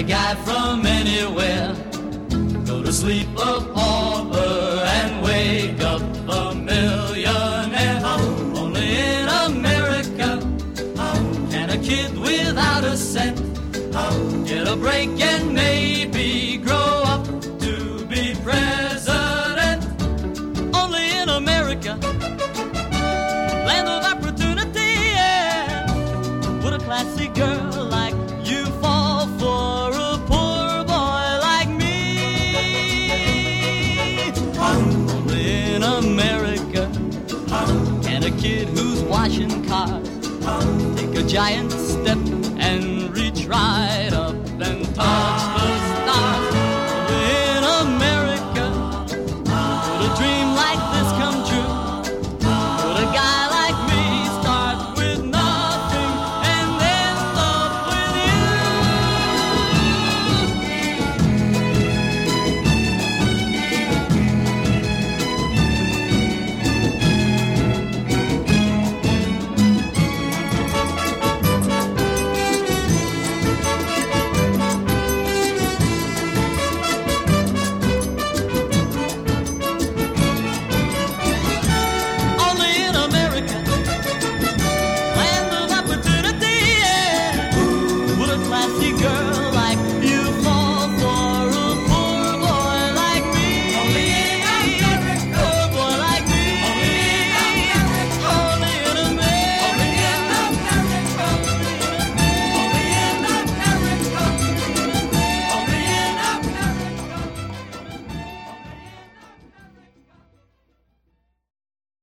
a guy from anywhere. Go to sleep a pauper and wake up a millionaire. Only in America can a kid without a cent get a break and maybe grow up to be president. Only in America, land of opportunity, yeah. Would a classy girl like you fall for a poor boy like me? Only in America can a kid who's washing cars take a giant step and reach right up and touch